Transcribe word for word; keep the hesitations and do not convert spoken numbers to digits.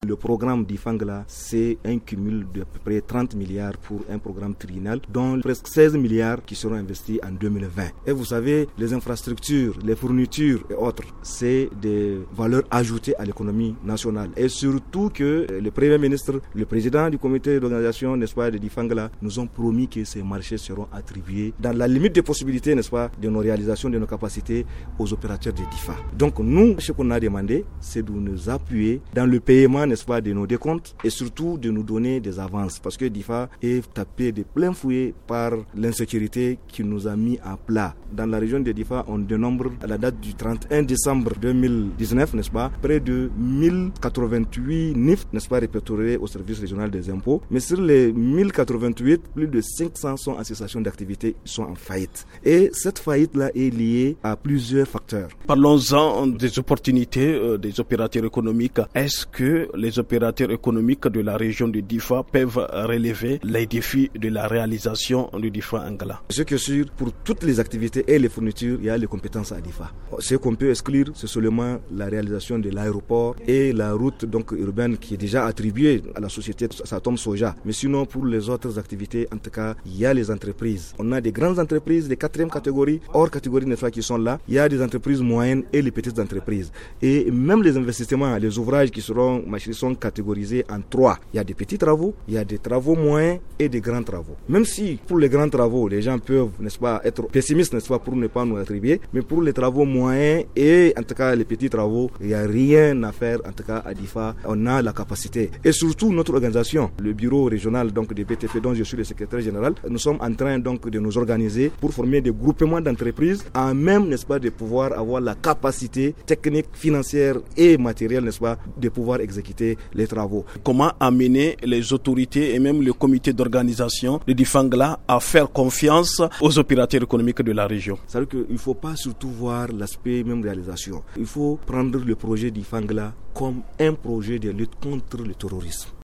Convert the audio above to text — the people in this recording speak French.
le programme d'Ifangla, c'est un cumul de à peu près trente milliards pour un programme triennal, dont presque seize milliards qui seront investis en deux mille vingt. Et vous savez, les infrastructures, les fournitures et autres, c'est des valeurs ajoutées à l'économie nationale. Et surtout que le Premier ministre, le président du comité d'organisation, n'est-ce pas, de d'Ifangla, nous ont promis que ces marchés seront attribués dans la limite des possibilités, n'est-ce pas, de nos réalisations, de nos capacités aux opérateurs de DIFA. Donc nous, ce qu'on a demandé, c'est de nous appuyer dans le paiement, n'est-ce pas, de nos décomptes et surtout de nous donner des avances parce que DIFA est tapé de plein fouet par l'insécurité qui nous a mis à plat. Dans la région de DIFA, on dénombre à la date du trente et un décembre deux mille dix-neuf, n'est-ce pas, près de mille quatre-vingt-huit N I F, n'est-ce pas, répertoriés au service régional des impôts. Mais sur les mille quatre-vingt-huit, plus de cinq cents sont en cessation d'activité, sont en faillite. Et cette faillite-là est liée à plusieurs facteurs. Parlons-en des opportunités euh, des opérateurs économiques. Est-ce que les opérateurs économiques de la région de DIFA peuvent relever les défis de la réalisation du DIFA Angala? Ce qui est sûr, pour toutes les activités et les fournitures, il y a les compétences à DIFA. Ce qu'on peut exclure, c'est seulement la réalisation de l'aéroport et la route donc urbaine qui est déjà attribuée à la société Satom Soja. Mais sinon, pour les autres activités, en tout cas, il y a les entreprises. On a des grandes entreprises de quatrième catégorie, hors catégorie n'est-ce pas, qui sont là. Il y a des entreprises moyennes et les petites entreprises. Et même les investissements, les ouvrages qui seront sont catégorisés en trois. Il y a des petits travaux, il y a des travaux moyens et des grands travaux. Même si pour les grands travaux, les gens peuvent, n'est-ce pas, être pessimistes, n'est-ce pas, pour ne pas nous attribuer, mais pour les travaux moyens et en tout cas les petits travaux, il n'y a rien à faire, en tout cas à DIFA. On a la capacité. Et surtout notre organisation, le bureau régional donc des B T P dont je suis le secrétaire général, nous sommes en train donc de nous organiser pour former des groupements d'entreprises à même, n'est-ce pas, de pouvoir avoir la capacité technique, financière et matérielle, n'est-ce pas, de pouvoir exécuter les travaux. Comment amener les autorités et même le comité d'organisation de Difangla à faire confiance aux opérateurs économiques de la région? C'est-à-dire qu'il ne faut pas surtout voir l'aspect même réalisation. Il faut prendre le projet d'Ifangla comme un projet de lutte contre le terrorisme.